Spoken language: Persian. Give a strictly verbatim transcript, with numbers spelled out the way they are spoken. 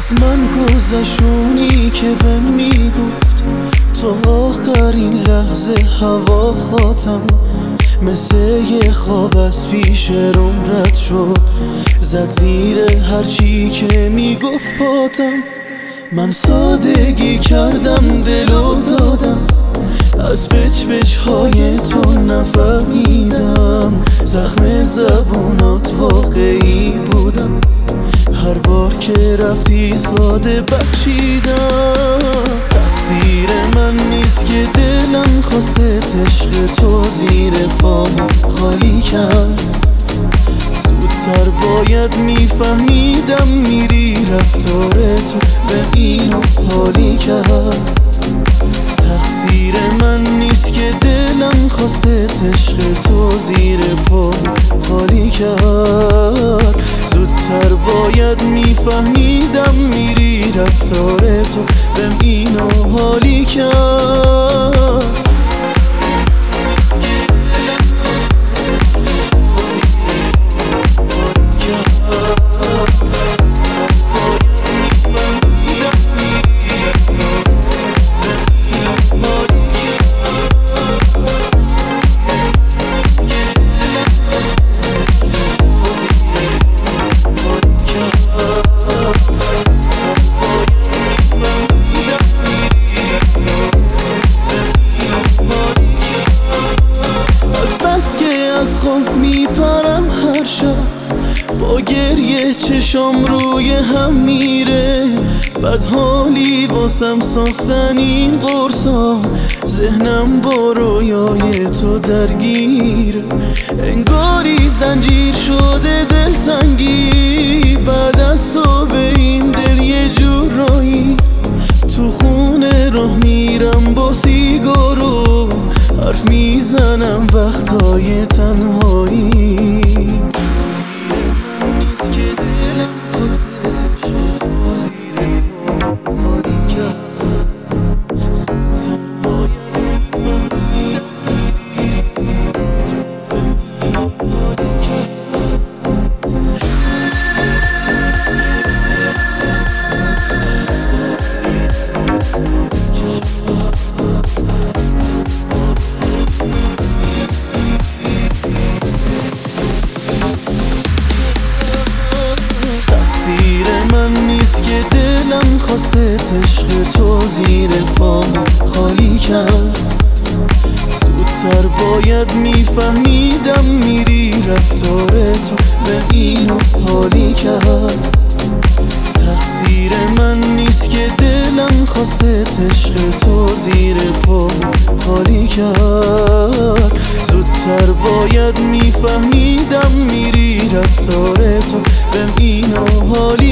از من گذشونی که بهم میگفت تا آخرین لحظه هوا خاتم، مثل یه خواب از پیش روم رد شد، زد زیر هرچی که میگفت پاتم. من سادگی کردم دلو دادم، از پچ پچ های تو نفهمیدم، زخم زبونات واقعی بودم، هر بار که رفتی ساده بخشیدم. تقصیر من نیست که دلم خواست عشق تو زیر پام خالی کرد، زودتر باید میفهمیدم میری رفتار تو به اینو حالی کرد. تقصیر من نیست که دلم خواست عشق تو زیر پام خالی کرد، زودتر باید میفهمیدم میری رفتار تو بهم اینو حالی کرد. از خواب میپرم هر شب، با گریه چشام روی هم میره، بد حالی واسم ساختن این قرصا، ذهنم با رویای تو درگیره، انگاری زنجیر شده دلتنگی، بعد از تو به این دل یه جورایی، تو خونه راه میرم با سیگارو، حرف میزنم وقتای تنهایی. نیست که دلم خواست عشق تو زیر پام خالی کرد، زودتر باید میفهمیدم میری رفتار تو به اینو حالی کرد. تقصیر من نیست که دلم خواست عشق تو زیر پام خالی کرد، زودتر باید میفهمیدم میری رفتار تو به اینو حالی کرد. تقصیر من نیست که دلم خواست عشق تو زیر پام خالی کرد، زودتر باید میفهمیدم میری رفتار تو بهم اینو حالی